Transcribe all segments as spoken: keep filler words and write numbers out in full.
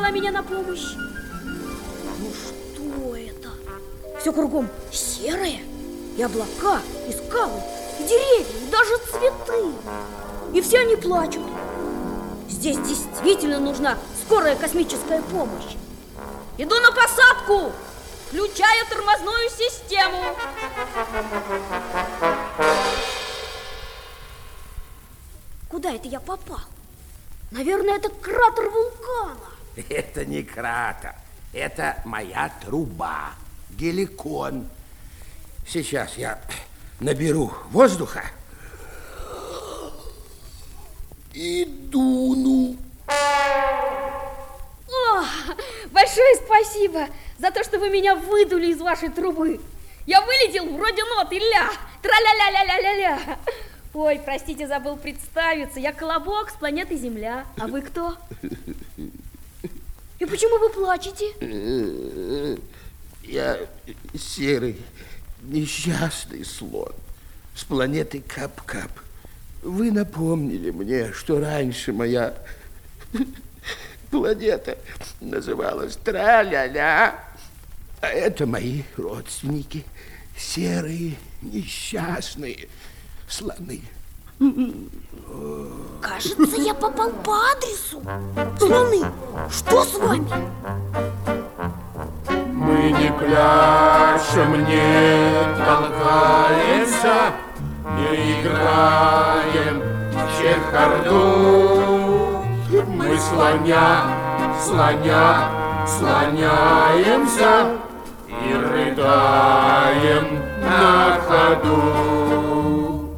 позвала меня на помощь. Ну что это? Все кругом серое. И облака, и скалы, и деревья, и даже цветы. И все они плачут. Здесь действительно нужна скорая космическая помощь. Иду на посадку, включая тормозную систему. Куда это я попал? Наверное, это кратер вулкана. Это не кратер, это моя труба, геликон. Сейчас я наберу воздуха и дуну. О, большое спасибо за то, что вы меня выдули из вашей трубы. Я вылетел вроде ноты ля, тра-ля-ля-ля-ля-ля-ля. Ой, простите, забыл представиться. Я Колобок с планеты Земля. А вы кто? И почему вы плачете? Я серый, несчастный слон с планеты Кап-Кап. Вы напомнили мне, что раньше моя планета называлась Тра-ля-ля. А это мои родственники, серые, несчастные слоны. Кажется, я попал по адресу. Слоны, что с вами? Мы не пляшем, не толкаемся, не играем в чехарду. Мы слоня, слоня, слоняемся и рыдаем на ходу.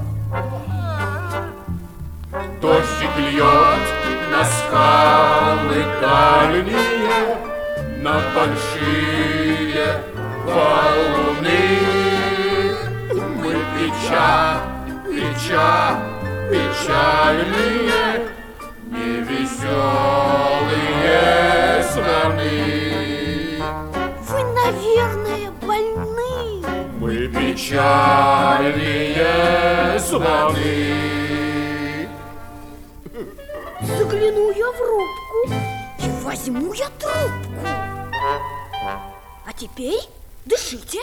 Дождик льет на скалы дальние, на большие валуны. Мы печаль, печаль, печальные, невеселые слоны. Вы, наверное, больны. Мы печальные слоны. Загляну я в рубку и возьму я трубку. А теперь дышите.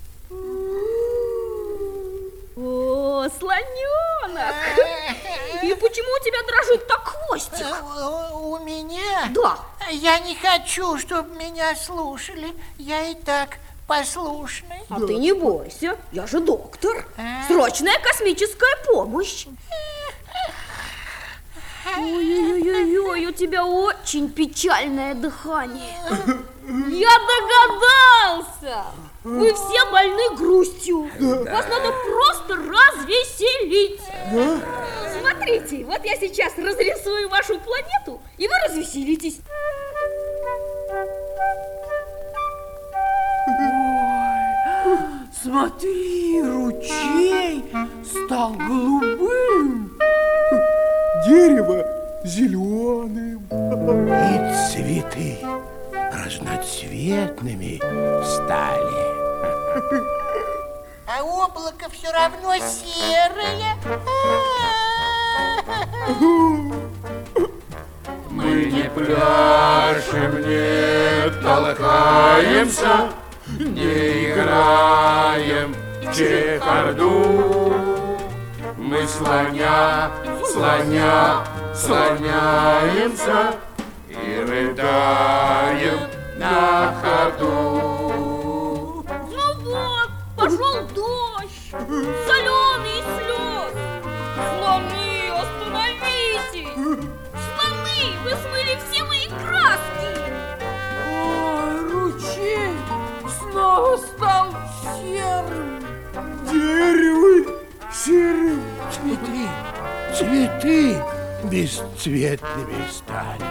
О, слоненок! И почему у тебя дрожит так хвостик? У меня? Да. Я не хочу, чтобы меня слушали. Я и так послушный. А ты не бойся, я же доктор. А? Срочная космическая помощь. Ой-ой-ой, у тебя очень печальное дыхание. Я догадался! Вы все больны грустью. Вас надо просто развеселить. Смотрите, вот я сейчас разрисую вашу планету, и вы развеселитесь. Смотри, ручей стал голубым, дерево зеленым. И цветы разноцветными стали. А облако все равно серое. Мы не пляшем, не толкаемся, не играем в чехарду. Мы слоня, слоня, слоняемся и рыдаем на ходу. Ну вот, пошел дождь, соленый слез. Слоны, остановитесь! Слоны, вы смыли все мои краски. Ой, ручей снова стал серым, дерево серым. Цветы, цветы бесцветными стали.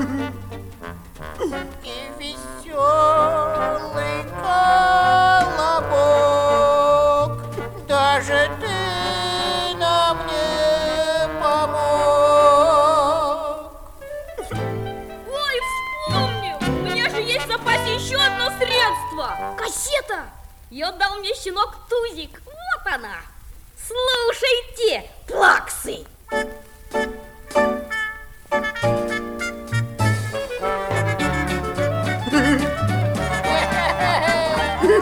И веселый колобок, даже ты нам не помог. Ой, вспомнил! У меня же есть в запасе еще одно средство. Кассета! Ее дал мне щенок Тузик. Вот она. Слушайте, плаксы!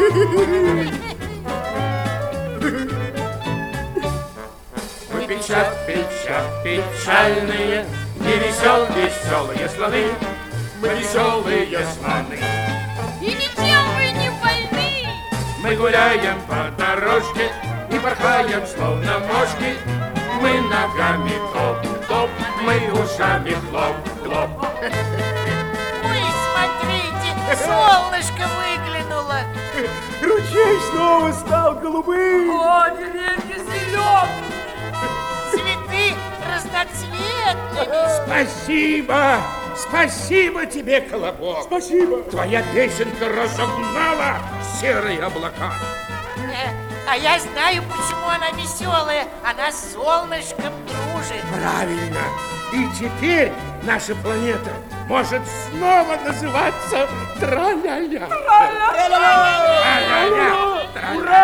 Мы печаль, печаль, печальные, не весел, веселые слоны. Мы веселые слоны. И ничем вы не больны. Мы гуляем по дорожке и порхаем, словно мошки. Мы ногами топ-топ, мы ушами хлоп-хлоп. Ой, смотрите, солнышко выглянуло. Ручей снова стал голубым. О, деревья зеленые. Цветы разноцветными. Спасибо! Спасибо тебе, Колобок! Спасибо. Твоя песенка разогнала серые облака. Э, А я знаю, почему она веселая. Она с солнышком дружит. Правильно. И теперь наша планета может снова называться Тра-ля-ля. Ура!